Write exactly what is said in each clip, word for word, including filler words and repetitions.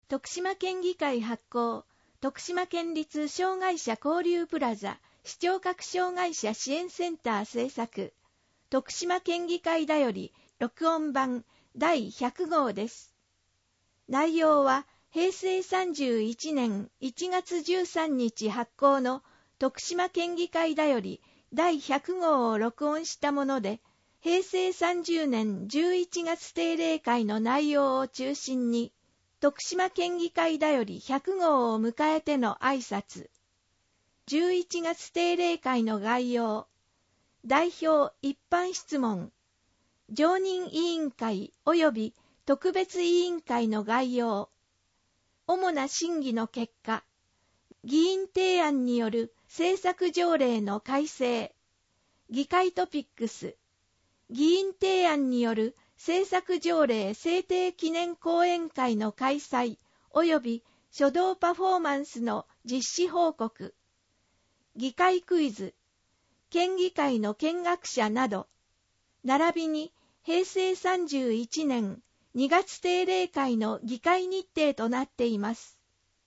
徳島県議会発行、徳島県立障害者交流プラザ視聴覚障害者支援センター制作、徳島県議会だより録音版だいひゃく号です。内容はへいせいさんじゅういちねんいちがつじゅうさんにち発行の徳島県議会だよりだいひゃく号を録音したもので、へいせいさんじゅうねんじゅういちがつ定例会の内容を中心に、徳島県議会だよりひゃく号を迎えての挨拶、じゅういちがつ定例会の概要、代表一般質問、常任委員会及び特別委員会の概要、主な審議の結果、議員提案による政策条例の改正、議会トピックス、議員提案による政策条例制定記念講演会の開催及び初動パフォーマンスの実施報告、議会クイズ、県議会の見学者など、並びにへいせいさんじゅういちねんにがつ定例会の議会日程となっています。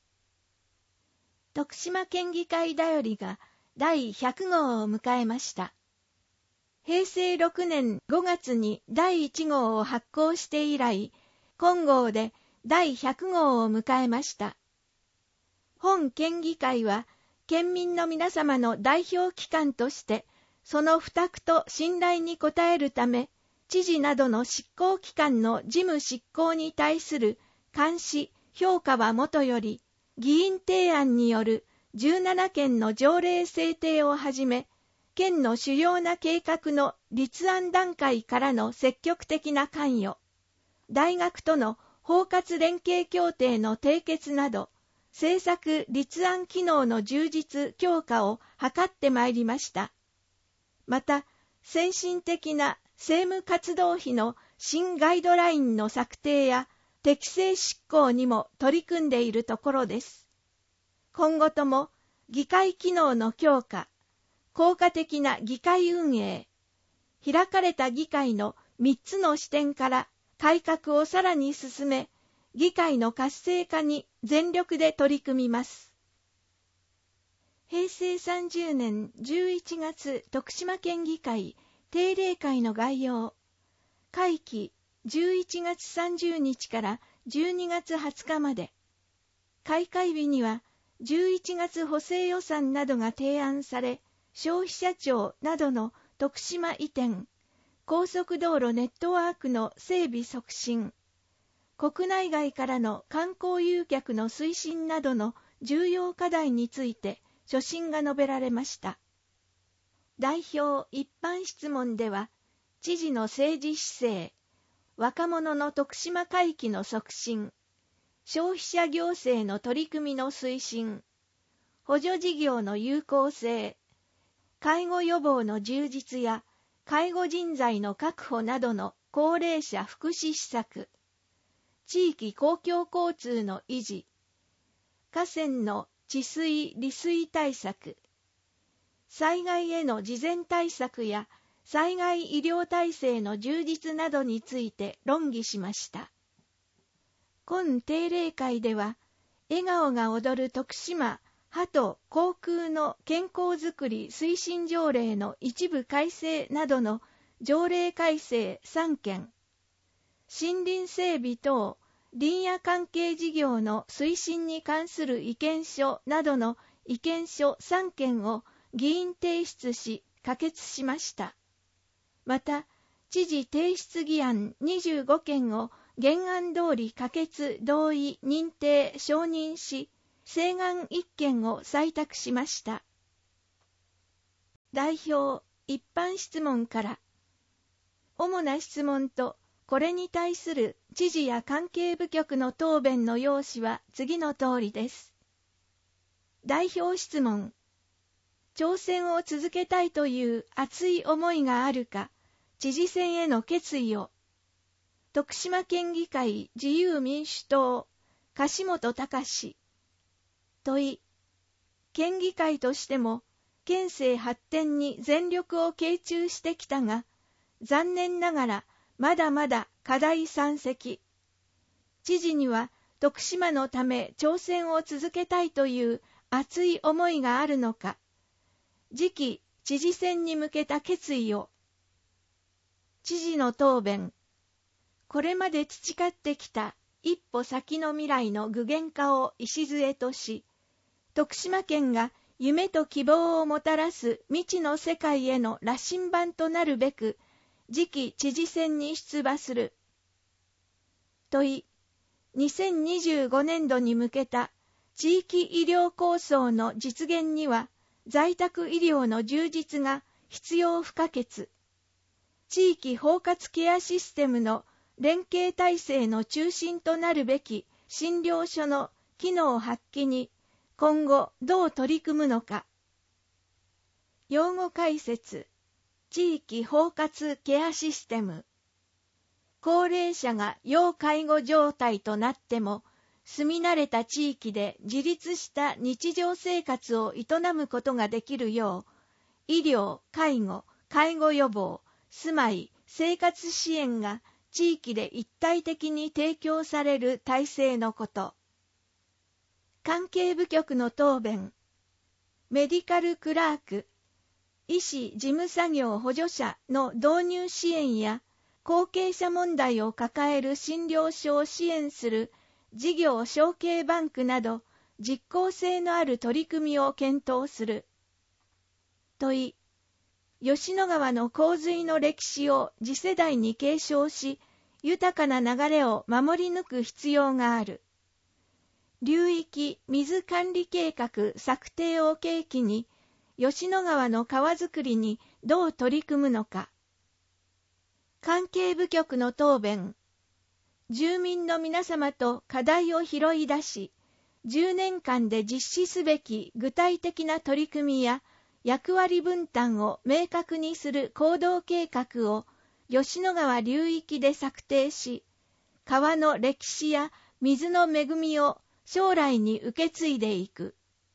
徳島県議会だよりがだいひゃく号を迎えました。へいせいろくねんごがつにだいいち号を発行して以来、今号でだいひゃく号を迎えました。本県議会は、県民の皆様の代表機関として、その負託と信頼に応えるため、知事などの執行機関の事務執行に対する監視・評価はもとより、議員提案によるじゅうななけんの条例制定をはじめ、県の主要な計画の立案段階からの積極的な関与、大学との包括連携協定の締結など、政策立案機能の充実強化を図ってまいりました。また、先進的な政務活動費の新ガイドラインの策定や適正執行にも取り組んでいるところです。今後とも議会機能の強化、効果的な議会運営、開かれた議会のみっつの視点から改革をさらに進め、議会の活性化に全力で取り組みます。へいせいさんじゅうねんじゅういちがつ徳島県議会定例会の概要、会期じゅういちがつさんじゅうにちからじゅうにがつはつかまで、開会日にはじゅういちがつ補正予算などが提案され、消費者庁などの徳島移転、高速道路ネットワークの整備促進、国内外からの観光誘客の推進などの重要課題について所信が述べられました。代表一般質問では、知事の政治姿勢、若者の徳島回帰の促進、消費者行政の取り組みの推進、補助事業の有効性、介護予防の充実や介護人材の確保などの高齢者福祉施策、地域公共交通の維持、河川の治水・利水対策、災害への事前対策や災害医療体制の充実などについて論議しました。今定例会では、笑顔が踊る徳島歯と口腔の健康づくり推進条例の一部改正などの条例改正さんけん、森林整備等林野関係事業の推進に関する意見書などの意見書さんけんを議員提出し可決しました。また、知事提出議案にじゅうごけんを原案通り可決、同意、認定、承認し、請願いっけんを採択しました。代表一般質問から、主な質問とこれに対する知事や関係部局の答弁の要旨は次の通りです。代表質問、挑戦を続けたいという熱い思いがあるか、知事選への決意を。徳島県議会自由民主党、樫本隆。問い、県議会としても、県政発展に全力を傾注してきたが、残念ながらまだまだ課題山積。知事には徳島のため挑戦を続けたいという熱い思いがあるのか、次期知事選に向けた決意を。知事の答弁。これまで培ってきた一歩先の未来の具現化を礎とし、徳島県が夢と希望をもたらす未知の世界への羅針盤となるべく、次期知事選に出馬する。問い、にせんにじゅうごねんどに向けた地域医療構想の実現には、在宅医療の充実が必要不可欠。地域包括ケアシステムの連携体制の中心となるべき診療所の機能発揮に今後どう取り組むのか。用語解説。地域包括ケアシステム。高齢者が要介護状態となっても、住み慣れた地域で自立した日常生活を営むことができるよう、医療、介護、介護予防、住まい、生活支援が地域で一体的に提供される体制のこと。関係部局の答弁。メディカルクラーク、医師事務作業補助者の導入支援や、後継者問題を抱える診療所を支援する事業承継バンクなど、実効性のある取り組みを検討する。問い、吉野川の洪水の歴史を次世代に継承し、豊かな流れを守り抜く必要がある。流域水管理計画策定を契機に、吉野川の川づくりにどう取り組むのか。関係部局の答弁。住民の皆様と課題を拾い出し、じゅうねんかんで実施すべき具体的な取り組みや役割分担を明確にする行動計画を吉野川流域で策定し、川の歴史や水の恵みを将来に受け継いでいく。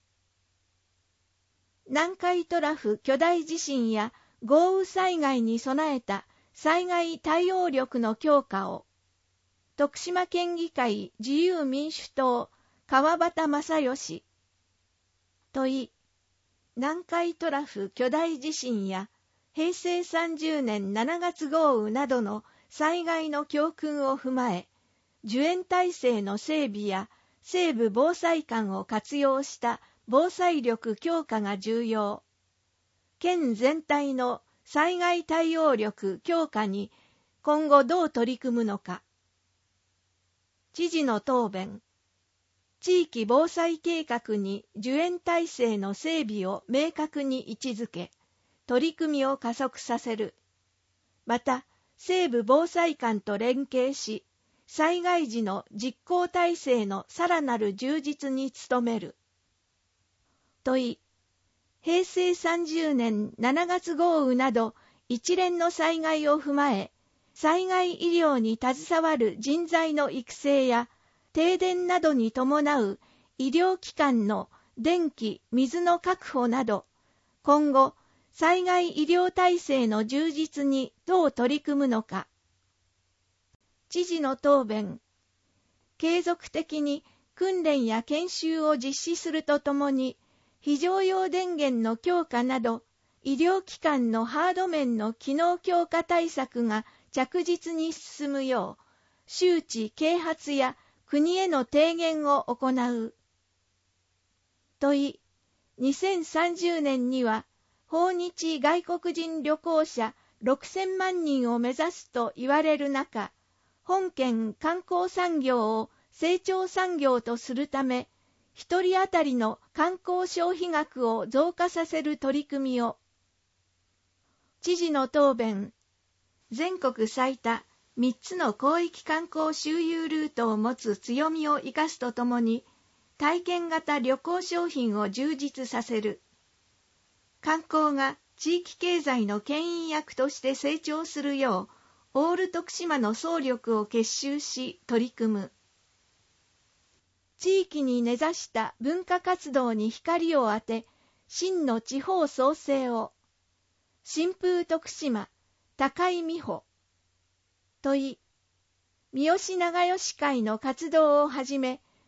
南海トラフ巨大地震や豪雨災害に備えた災害対応力の強化を。徳島県議会自由民主党川端正義。問い、南海トラフ巨大地震やへいせいさんじゅうねんしちがつ豪雨などの災害の教訓を踏まえ、受援体制の整備や西部防災館を活用した防災力強化が重要。県全体の災害対応力強化に今後どう取り組むのか。知事の答弁。地域防災計画に受援体制の整備を明確に位置づけ、取り組みを加速させる。また、西部防災館と連携し、災害時の実行体制のさらなる充実に努める。問い、へいせいさんじゅうねんしちがつ豪雨など一連の災害を踏まえ、災害医療に携わる人材の育成や停電などに伴う医療機関の電気・水の確保など、今後、災害医療体制の充実にどう取り組むのか。知事の答弁。継続的に訓練や研修を実施するとともに、非常用電源の強化など、医療機関のハード面の機能強化対策が着実に進むよう、周知啓発や国への提言を行う。問い、にせんさんじゅうねんには訪日外国人旅行者ろくせんまんにんを目指すと言われる中、本県観光産業を成長産業とするため、一人当たりの観光消費額を増加させる取り組みを。知事の答弁。全国最多みっつの広域観光周遊ルートを持つ強みを生かすとともに、体験型旅行商品を充実させる。観光が地域経済の牽引役として成長するよう、オール徳島の総力を結集し取り組む。地域に根ざした文化活動に光を当て、真の地方創生を。新風徳島、高井美穂。問い、三好長吉会の活動をはじめ、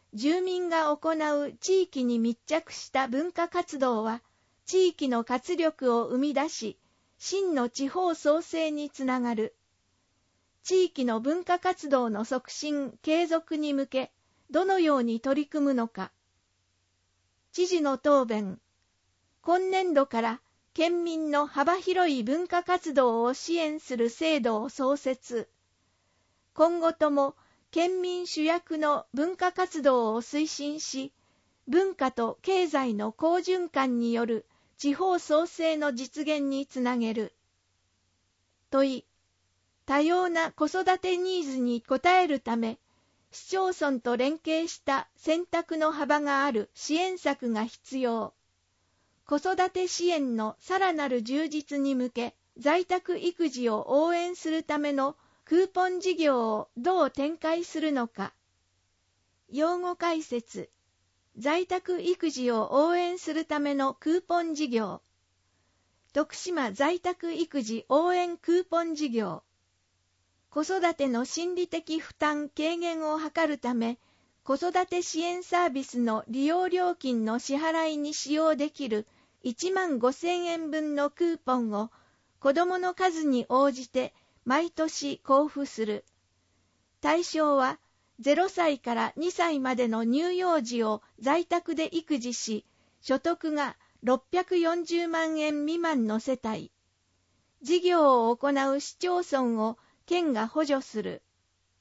住民が行う地域に密着した文化活動は、地域の活力を生み出し、真の地方創生につながる。地域の文化活動の促進・継続に向け、どのように取り組むのか。知事の答弁。今年度から県民の幅広い文化活動を支援する制度を創設。今後とも県民主役の文化活動を推進し、文化と経済の好循環による地方創生の実現につなげる。問い。多様な子育てニーズに応えるため、市町村と連携した選択の幅がある支援策が必要。子育て支援のさらなる充実に向け、在宅育児を応援するためのクーポン事業をどう展開するのか。用語解説。在宅育児を応援するためのクーポン事業。徳島在宅育児応援クーポン事業。子育ての心理的負担軽減を図るため、子育て支援サービスの利用料金の支払いに使用できるいちまんごせんえんぶんのクーポンを子どもの数に応じて毎年交付する。対象はゼロさいからにさいまでの乳幼児を在宅で育児し、所得がろっぴゃくよんじゅうまんえん未満の世帯。事業を行う市町村を県が補助する。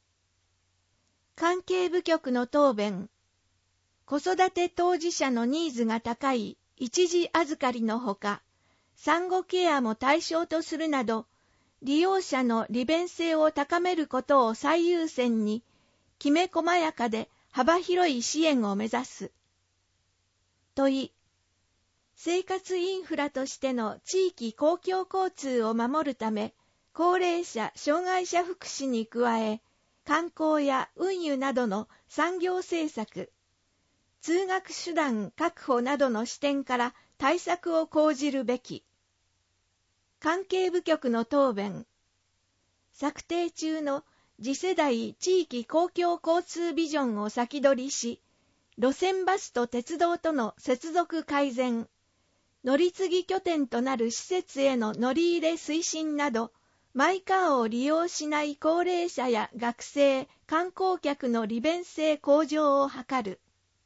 関係部局の答弁。子育て当事者のニーズが高い一時預かりのほか、産後ケアも対象とするなど、利用者の利便性を高めることを最優先に、きめ細やかで幅広い支援を目指す。問い。生活インフラとしての地域公共交通を守るため、高齢者・障害者福祉に加え、観光や運輸などの産業政策、通学手段確保などの視点から対策を講じるべき。関係部局の答弁。策定中の次世代地域公共交通ビジョンを先取りし、路線バスと鉄道との接続改善、乗り継ぎ拠点となる施設への乗り入れ推進など、マイカーを利用しない高齢者や学生、観光客の利便性向上を図る。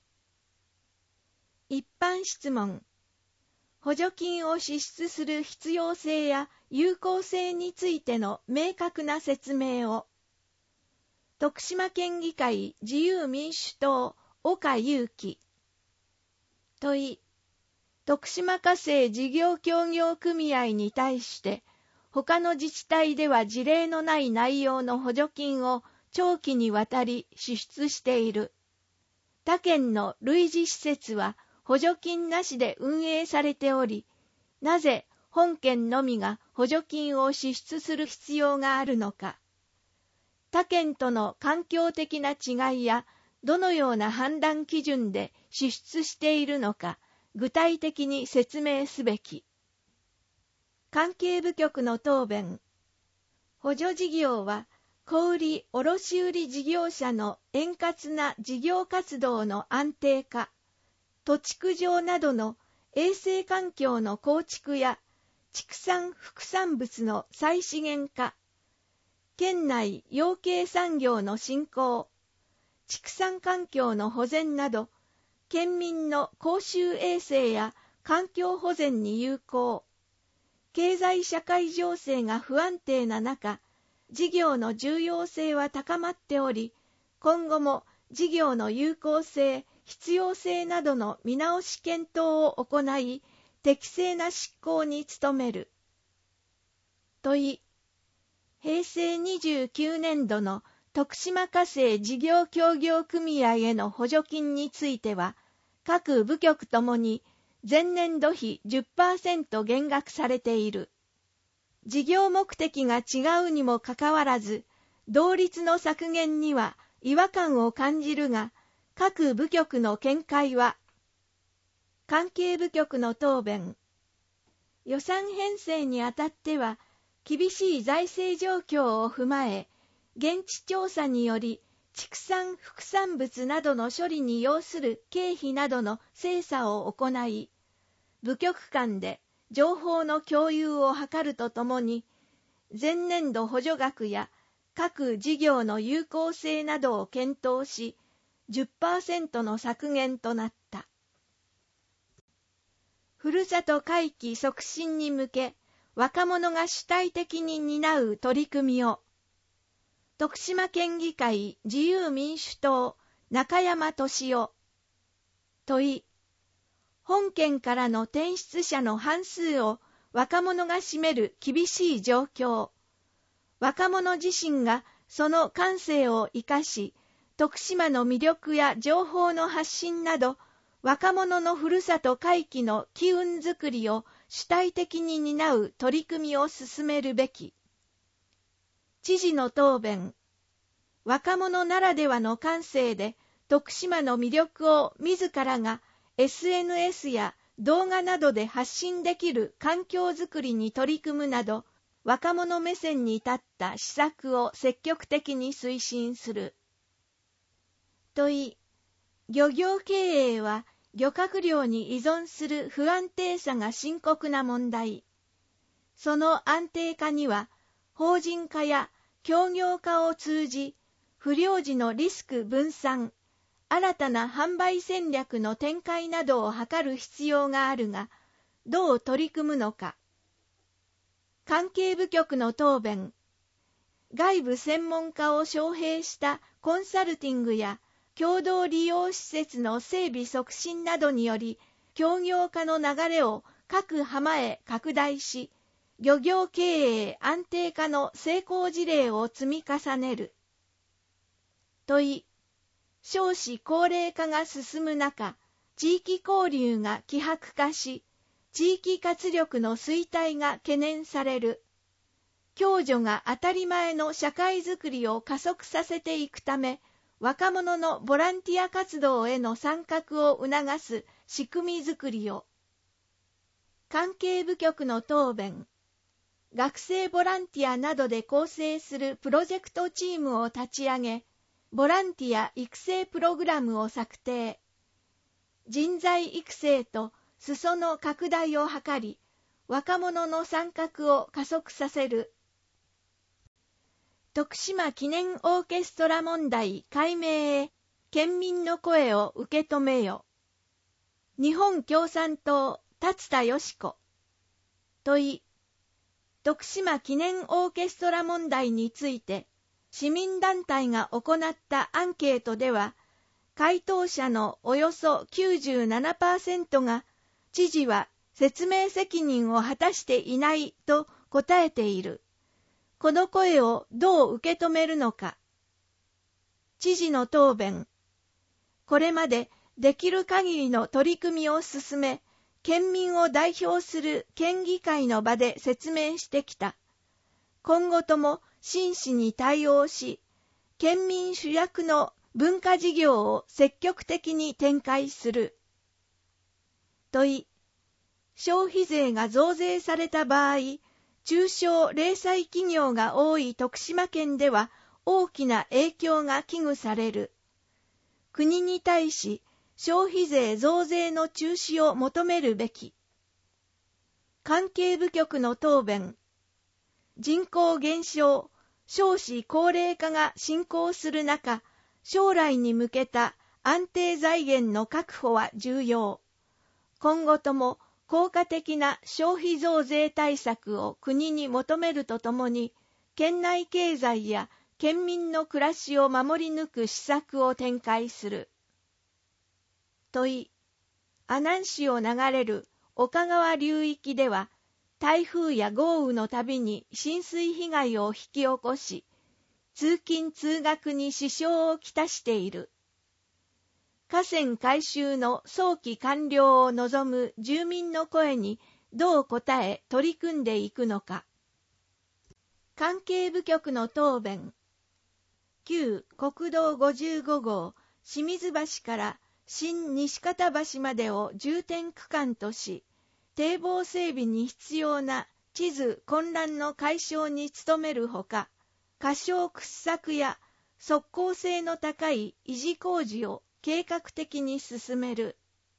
一般質問。補助金を支出する必要性や有効性についての明確な説明を。徳島県議会自由民主党岡祐樹。問い。徳島家政事業協業組合に対して、他の自治体では事例のない内容の補助金を長期にわたり支出している。他県の類似施設は補助金なしで運営されており、なぜ本県のみが補助金を支出する必要があるのか。他県との環境的な違いや、どのような判断基準で支出しているのか、具体的に説明すべき。関係部局の答弁。補助事業は、小売・卸売事業者の円滑な事業活動の安定化、土地区上などの衛生環境の構築や、畜産・副産物の再資源化、県内養鶏産業の振興、畜産環境の保全など、県民の公衆衛生や環境保全に有効、経済社会情勢が不安定な中、事業の重要性は高まっており、今後も事業の有効性、必要性などの見直し検討を行い、適正な執行に努める。問い。へいせいにじゅうきゅうねんどの徳島家政事業協業組合への補助金については、各部局ともに前年度比 じゅっパーセント 減額されている。事業目的が違うにもかかわらず、同率の削減には違和感を感じるが、各部局の見解は。関係部局の答弁。予算編成にあたっては、厳しい財政状況を踏まえ、現地調査により畜産副産物などの処理に要する経費などの精査を行い、部局間で情報の共有を図るとともに、前年度補助額や各事業の有効性などを検討し、じゅっパーセント の削減となった。ふるさと回帰促進に向け、若者が主体的に担う取り組みを、徳島県議会自由民主党中山俊夫。問い、本県からの転出者の半数を若者が占める厳しい状況。若者自身がその感性を生かし、徳島の魅力や情報の発信など、若者のふるさと回帰の機運づくりを主体的に担う取り組みを進めるべき。知事の答弁。若者ならではの感性で徳島の魅力を自らが エスエヌエス や動画などで発信できる環境づくりに取り組むなど、若者目線に立った施策を積極的に推進する。問い、漁業経営は漁獲量に依存する不安定さが深刻な問題。その安定化には、法人化や協業化を通じ、不漁時のリスク分散、新たな販売戦略の展開などを図る必要があるが、どう取り組むのか。関係部局の答弁。外部専門家を招聘したコンサルティングや共同利用施設の整備促進などにより、協業化の流れを各浜へ拡大し、漁業経営安定化の成功事例を積み重ねる。問い、少子高齢化が進む中、地域交流が希薄化し、地域活力の衰退が懸念される。共助が当たり前の社会づくりを加速させていくため、若者のボランティア活動への参画を促す仕組みづくりを。関係部局の答弁。学生ボランティアなどで構成するプロジェクトチームを立ち上げ、ボランティア育成プログラムを策定。人材育成と裾野拡大を図り、若者の参画を加速させる。徳島記念オーケストラ問題解明へ、県民の声を受け止めよ。日本共産党達田よし子。問い、徳島記念オーケストラ問題について、市民団体が行ったアンケートでは、回答者のおよそ きゅうじゅうななパーセント が、知事は説明責任を果たしていないと答えている。この声をどう受け止めるのか。知事の答弁。これまでできる限りの取り組みを進め、県民を代表する県議会の場で説明してきた。今後とも真摯に対応し、県民主役の文化事業を積極的に展開する。問い、消費税が増税された場合、中小零細企業が多い徳島県では大きな影響が危惧される。国に対し消費税増税の中止を求めるべき。関係部局の答弁。人口減少、少子高齢化が進行する中、将来に向けた安定財源の確保は重要。今後とも効果的な消費増税対策を国に求めるとともに、県内経済や県民の暮らしを守り抜く施策を展開する。問い、阿南市を流れる岡川流域では、台風や豪雨のたびに浸水被害を引き起こし、通勤通学に支障をきたしている。河川改修の早期完了を望む住民の声にどう応え取り組んでいくのか。関係部局の答弁。旧国道ごじゅうご号清水橋から新西方橋までを重点区間とし、堤防整備に必要な地図混乱の解消に努めるほか、仮称掘削や即効性の高い維持工事を計画的に進める。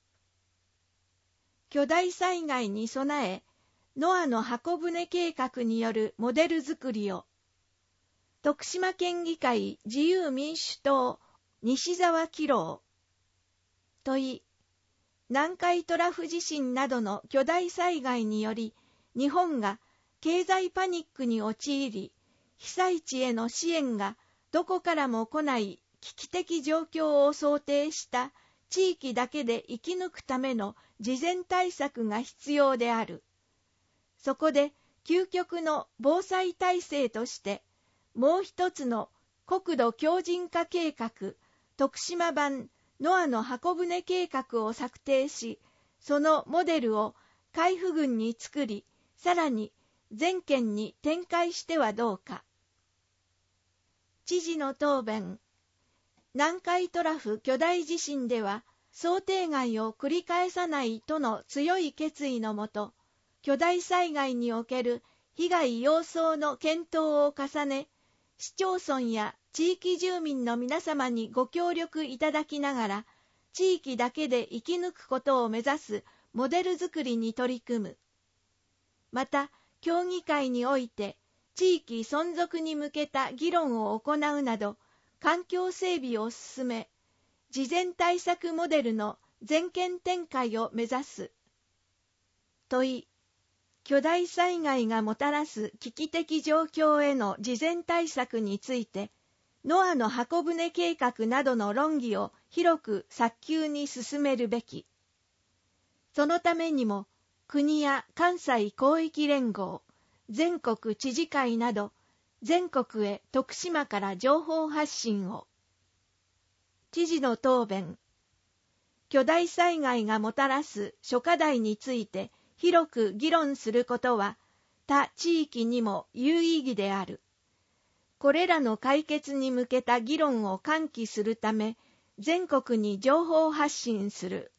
巨大災害に備え、ノアの箱舟計画によるモデル作りを。徳島県議会自由民主党西澤紀郎。問い、南海トラフ地震などの巨大災害により、日本が経済パニックに陥り、被災地への支援がどこからも来ない危機的状況を想定した地域だけで生き抜くための事前対策が必要である。そこで究極の防災体制として、もう一つの国土強靭化計画、徳島版ノアの箱舟計画を策定し、そのモデルを海部郡に作り、さらに全県に展開してはどうか。知事の答弁。南海トラフ巨大地震では、想定外を繰り返さないとの強い決意のもと、巨大災害における被害様相の検討を重ね、市町村や地域住民の皆様にご協力いただきながら、地域だけで生き抜くことを目指すモデル作りに取り組む。また、協議会において、地域存続に向けた議論を行うなど、環境整備を進め、事前対策モデルの全県展開を目指す。問い、巨大災害がもたらす危機的状況への事前対策について、ノアの箱舟計画などの論議を広く早急に進めるべき。そのためにも、国や関西広域連合、全国知事会など、全国へ徳島から情報発信を。知事の答弁。巨大災害がもたらす諸課題について広く議論することは他地域にも有意義である。これらの解決に向けた議論を喚起するため全国に情報発信する。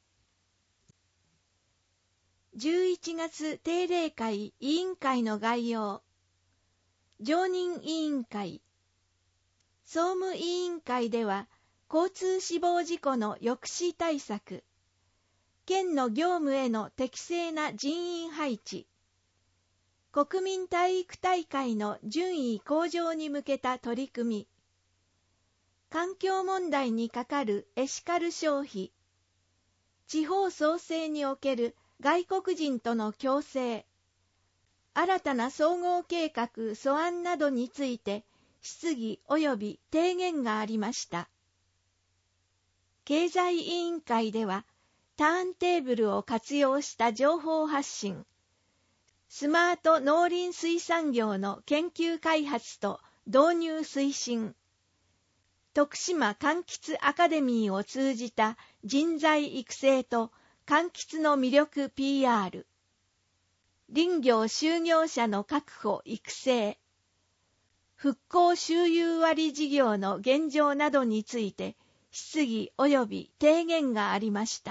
じゅういちがつ定例会委員会の概要。常任委員会。総務委員会では交通死亡事故の抑止対策、県の業務への適正な人員配置、国民体育大会の順位向上に向けた取り組み、環境問題にかかるエシカル消費、地方創生における外国人との共生、新たな総合計画素案などについて質疑及び提言がありました。経済委員会ではターンテーブルを活用した情報発信、スマート農林水産業の研究開発と導入推進、徳島柑橘アカデミーを通じた人材育成と柑橘の魅力 ピーアール、林業就業者の確保育成、復興周遊割事業の現状などについて質疑及び提言がありました。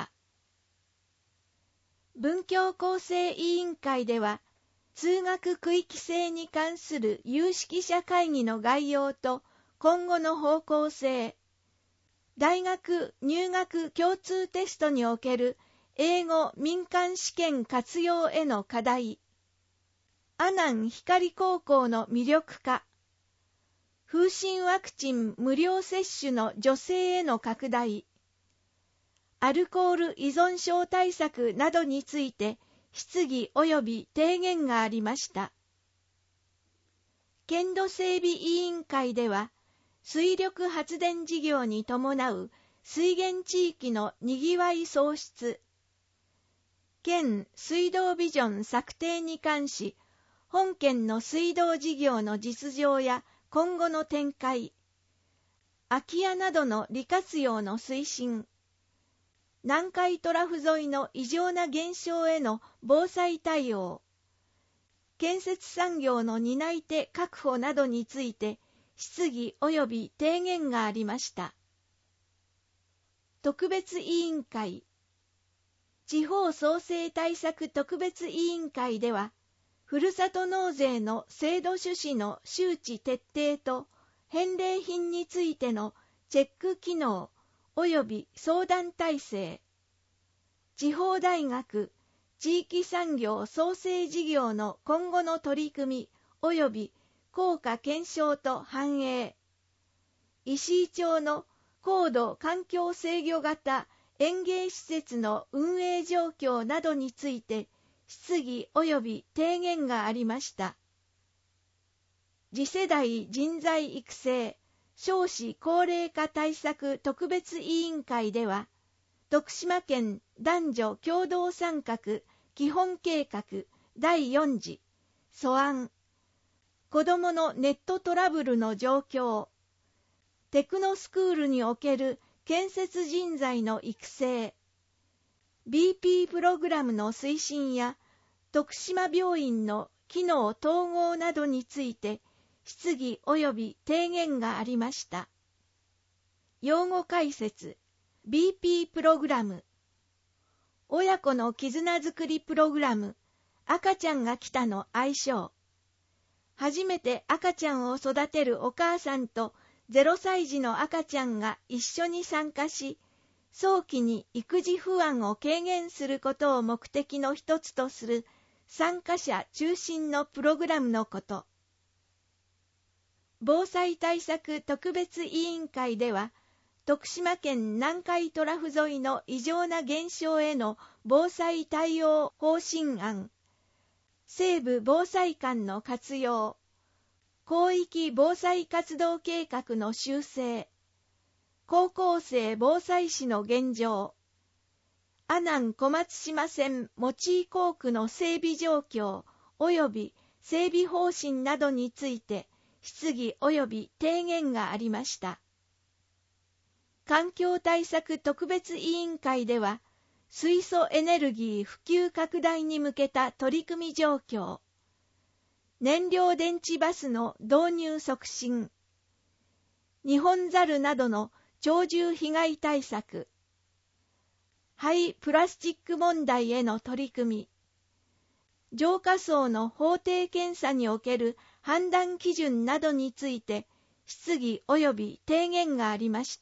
文教構成委員会では、通学区域性に関する有識者会議の概要と今後の方向性、大学入学共通テストにおける英語民間試験活用への課題、阿南光高校の魅力化、風疹ワクチン無料接種の女性への拡大、アルコール依存症対策などについて質疑及び提言がありました。県土整備委員会では、水力発電事業に伴う水源地域のにぎわい創出、県水道ビジョン策定に関し、本県の水道事業の実情や今後の展開、空き家などの利活用の推進、南海トラフ沿いの異常な現象への防災対応、建設産業の担い手確保などについて質疑及び提言がありました。特別委員会、地方創生対策特別委員会では、ふるさと納税の制度趣旨の周知徹底と返礼品についてのチェック機能及び相談体制、地方大学地域産業創生事業の今後の取り組み及び効果検証と反映、石井町の高度環境制御型園芸施設の運営状況などについて質疑及び提言がありました。次世代人材育成少子高齢化対策特別委員会では、徳島県男女共同参画基本計画だいよん次素案、子どものネットトラブルの状況、テクノスクールにおける建設人材の育成、ビーピー プログラムの推進や徳島病院の機能統合などについて質疑及び提言がありました。用語解説、ビーピー プログラム、親子の絆づくりプログラム、赤ちゃんが来たの愛称、初めて赤ちゃんを育てるお母さんとゼロさい児の赤ちゃんが一緒に参加し、早期に育児不安を軽減することを目的の一つとする参加者中心のプログラムのこと。防災対策特別委員会では、徳島県南海トラフ沿いの異常な現象への防災対応方針案、西部防災館の活用、広域防災活動計画の修正、高校生防災士の現状、阿南小松島線用井工区の整備状況及び整備方針などについて質疑及び提言がありました。環境対策特別委員会では、水素エネルギー普及拡大に向けた取り組み状況、燃料電池バスの導入促進、ニホンザルなどの鳥獣被害対策、廃プラスチック問題への取り組み、浄化槽の法定検査における判断基準などについて質疑及び提言がありました。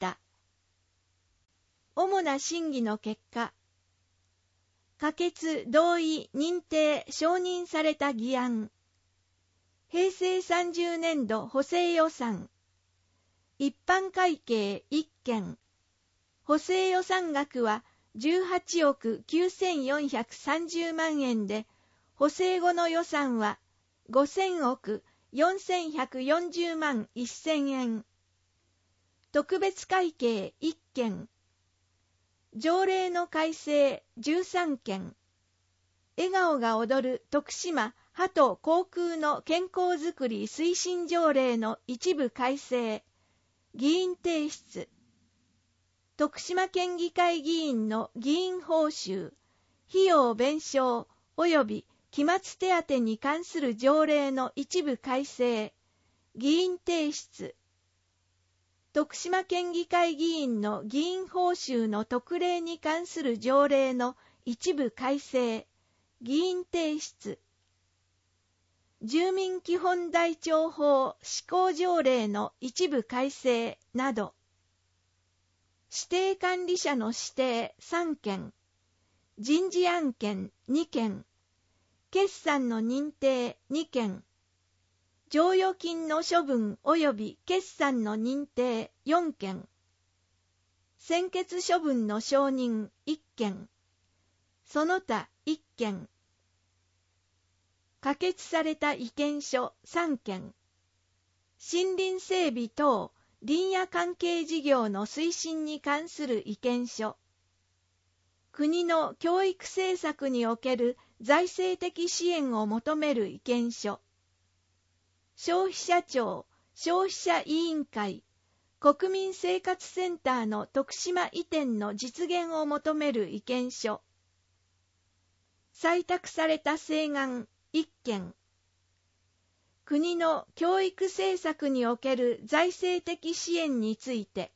主な審議の結果、可決、同意、認定、承認された議案、平成さんじゅうねんど補正予算、一般会計いっけん、補正予算額はじゅうはちおくきゅうせんよんひゃくさんじゅうまんえんで、補正後の予算はごせんおくよんせんひゃくよんじゅうまんせんえん、特別会計いっけん、条例の改正じゅうさんけん、笑顔が踊る徳島ハト航空の健康づくり推進条例の一部改正、議員提出、徳島県議会議員の議員報酬、費用弁償及び期末手当に関する条例の一部改正、議員提出、徳島県議会議員の議員報酬の特例に関する条例の一部改正、議員提出、住民基本台帳法施行条例の一部改正など、指定管理者の指定さんけん、人事案件にけん、決算の認定にけん、剰余金の処分及び決算の認定よんけん、専決処分の承認いっけん、その他いっけん、可決された意見書さんけん、森林整備等林野関係事業の推進に関する意見書、国の教育政策における財政的支援を求める意見書、消費者庁消費者委員会国民生活センターの徳島移転の実現を求める意見書、採択された請願いっけん、国の教育政策における財政的支援について、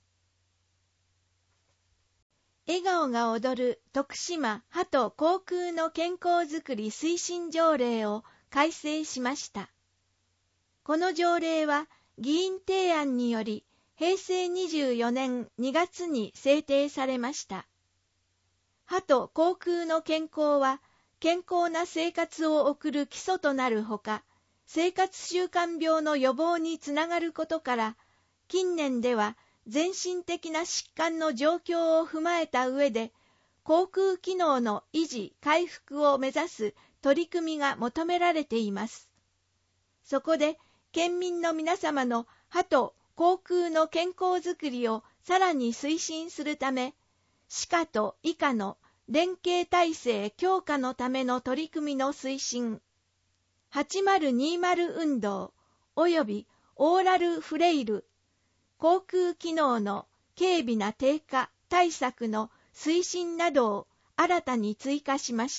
笑顔が踊る徳島ハト航空の健康づくり推進条例を改正しました。この条例は議員提案によりへいせいにじゅうよねんにがつに制定されました。歯と口腔の健康は健康な生活を送る基礎となるほか、生活習慣病の予防につながることから、近年では全身的な疾患の状況を踏まえた上で、口腔機能の維持・回復を目指す取り組みが求められています。そこで、県民の皆様の歯と口腔の健康づくりをさらに推進するため、歯科と医科の連携体制強化のための取り組みの推進、はちまるにじゅう運動及びオーラルフレイル、口腔機能の軽微な低下対策の推進などを新たに追加しました。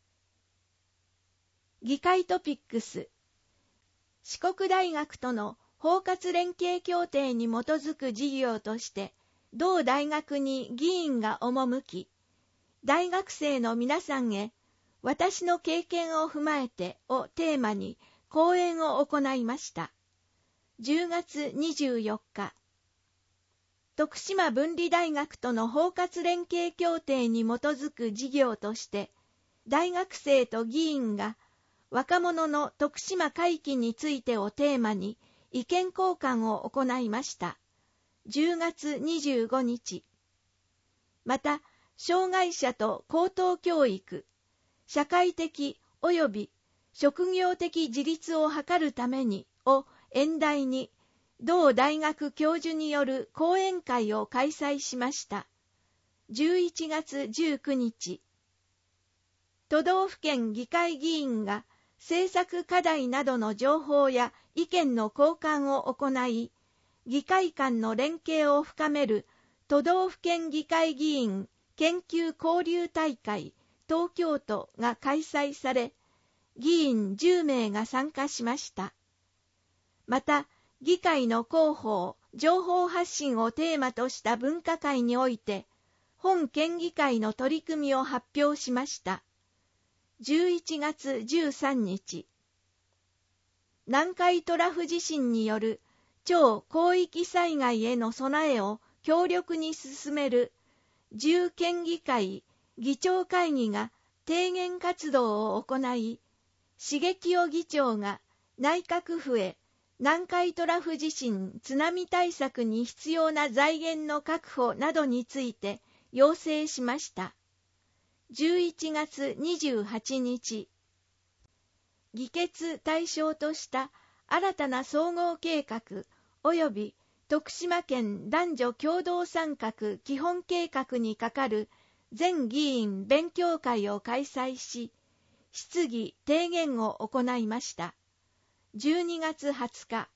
議会トピックス、四国大学との包括連携協定に基づく事業として、同大学に議員が赴き、大学生の皆さんへ、私の経験を踏まえてをテーマに講演を行いました。じゅうがつにじゅうよっか、徳島文理大学との包括連携協定に基づく事業として、大学生と議員が若者の徳島回帰についてをテーマに意見交換を行いました。じゅうがつにじゅうごにち。また、障害者と高等教育、社会的及び職業的自立を図るためにを演題に、同大学教授による講演会を開催しました。じゅういちがつじゅうくにち。都道府県議会議員が政策課題などの情報や意見の交換を行い、議会間の連携を深める都道府県議会議員研究交流大会東京都が開催され、議員じゅうめいが参加しました。また、議会の広報・情報発信をテーマとした分科会において、本県議会の取り組みを発表しました。じゅういちがつじゅうさんにち。南海トラフ地震による超広域災害への備えを強力に進めるじゅう県議会議長会議が提言活動を行い、重清議長が内閣府へ南海トラフ地震津波対策に必要な財源の確保などについて要請しました。じゅういちがつにじゅうはちにち、議決対象とした新たな総合計画及び徳島県男女共同参画基本計画にかかる全議員勉強会を開催し、質疑提言を行いました。じゅうにがつはつか、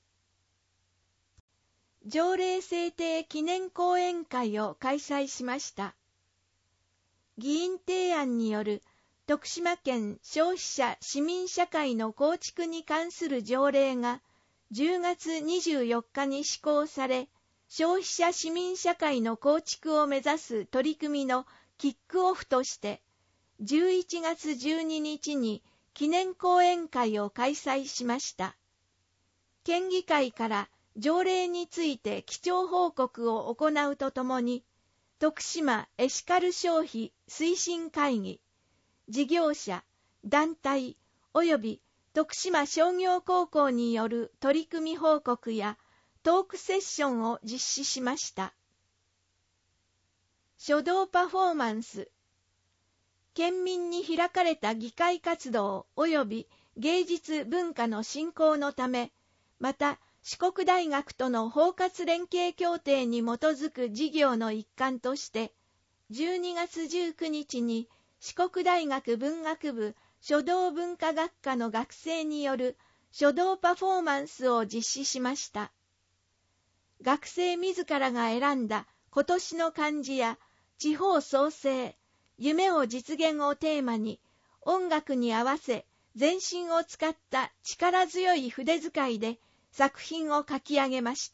条例制定記念講演会を開催しました。議員提案による徳島県消費者市民社会の構築に関する条例がじゅうがつにじゅうよっかに施行され、消費者市民社会の構築を目指す取り組みのキックオフとして、じゅういちがつじゅうににちに記念講演会を開催しました。県議会から条例について基調報告を行うとともに、徳島エシカル消費推進会議、事業者、団体及び徳島商業高校による取り組み報告やトークセッションを実施しました。書道パフォーマンス、県民に開かれた議会活動及び芸術文化の振興のため、また四国大学との包括連携協定に基づく事業の一環として、じゅうにがつじゅうくにちに四国大学文学部書道文化学科の学生による書道パフォーマンスを実施しました。学生自らが選んだ今年の漢字や地方創生、夢を実現をテーマに、音楽に合わせ全身を使った力強い筆遣いで作品を書き上げました。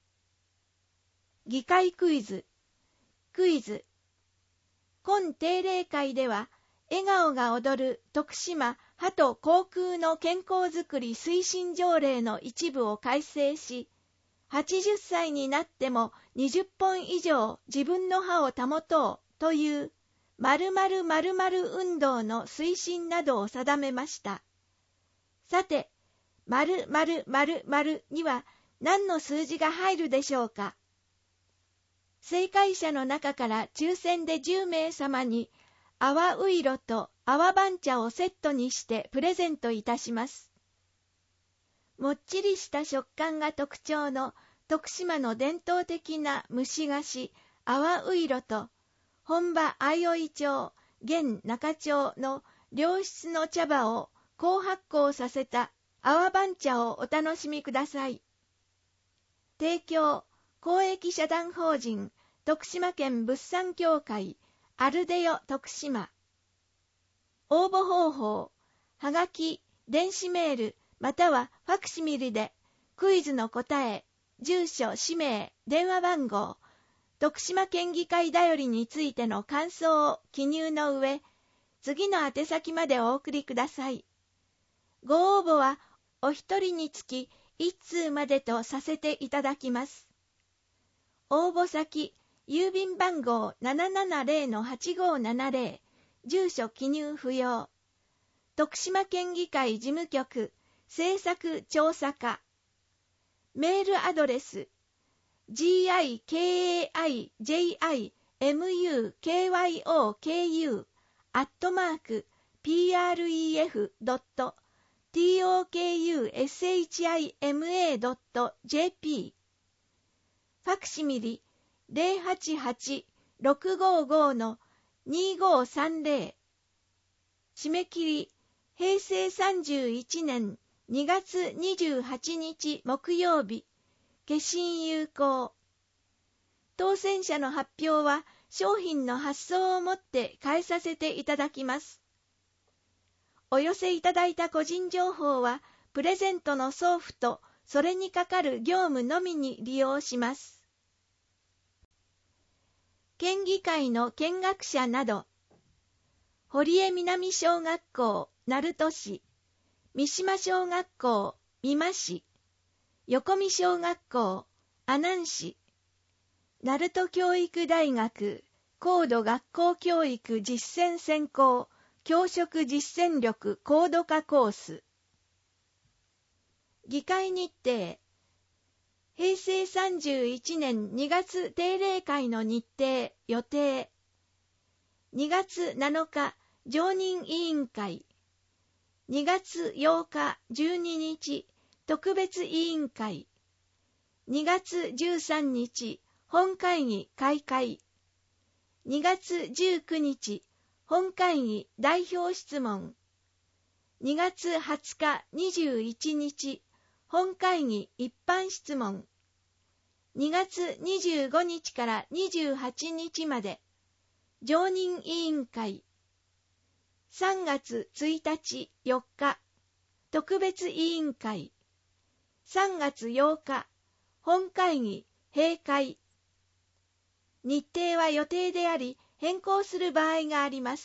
議会クイズ。クイズ。今定例会では、笑顔が踊る徳島歯と口腔の健康づくり推進条例の一部を改正し、はちじゅっさいになってもにじゅっぽん以上自分の歯を保とうという〇〇〇〇運動の推進などを定めました。さて、〇〇〇〇には何の数字が入るでしょうか。正解者の中から抽選でじゅうめいさまに泡ういろと泡番茶をセットにしてプレゼントいたします。もっちりした食感が特徴の徳島の伝統的な蒸し菓子泡ういろと本場相生町現中町の良質の茶葉を高発酵させた泡番茶をお楽しみください。提供公益社団法人徳島県物産協会アルデヨ徳島。応募方法、はがき、電子メールまたはファクシミリでクイズの答え、住所、氏名、電話番号、徳島県議会だよりについての感想を記入の上、次の宛先までお送りください。ご応募はお一人につき一通までとさせていただきます。応募先、郵便番号 ななななぜろ はちごななぜろ、住所記入不要。徳島県議会事務局政策調査課。メールアドレス ジーアイケーエーアイジェイアイエムユーケーワイオーケーユー アットマーク ピーアールイーエフドットトクシマドットジェーピー ファクシミリ ゼロはちはち ろくごご のにごさんぜろ。締め切りへいせいさんじゅういちねんにがつにじゅうはちにち木曜日、消印有効。当選者の発表は商品の発送をもって返させていただきます。お寄せいただいた個人情報はプレゼントの送付とそれにかかる業務のみに利用します。県議会の見学者など、堀江南小学校鳴門市、三島小学校美馬市、横見小学校阿南市、鳴門教育大学高度学校教育実践専攻教職実践力高度化コース。議会日程、へいせいさんじゅういちねんにがつ定例会の日程予定。にがつなのか常任委員会、にがつようかじゅうににち特別委員会、にがつじゅうさんにち本会議開会、にがつじゅうくにち本会議代表質問、にがつはつかにじゅういちにち本会議一般質問、にがつにじゅうごにちからにじゅうはちにちまで常任委員会、さんがつついたちよっか特別委員会、さんがつようか本会議閉会。日程は予定であり変更する場合があります。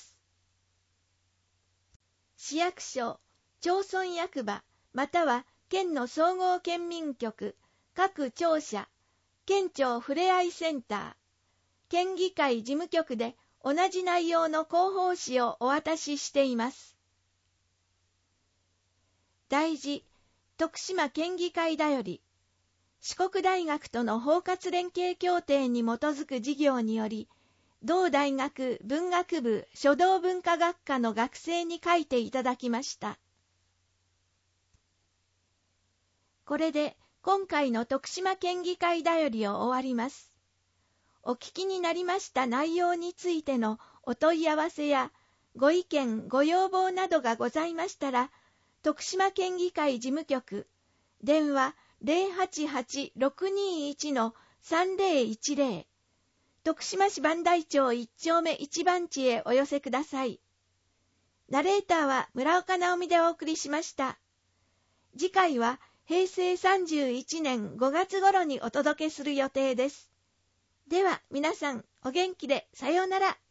市役所、町村役場または県の総合県民局、各庁舎、県庁ふれあいセンター、県議会事務局で同じ内容の広報誌をお渡ししています。大事、徳島県議会だより、四国大学との包括連携協定に基づく事業により、同大学文学部書道文化学科の学生に書いていただきました。これで今回の徳島県議会だよりを終わります。お聞きになりました内容についてのお問い合わせやご意見ご要望などがございましたら、徳島県議会事務局電話 ゼロはちはち ろくにいち さんぜろいちぜろ 徳島市磐梯町いちちょうめいち番地へお寄せください。ナレーターは村岡直美でお送りしました。次回はへいせいさんじゅういちねんごがつ頃にお届けする予定です。では皆さんお元気でさようなら。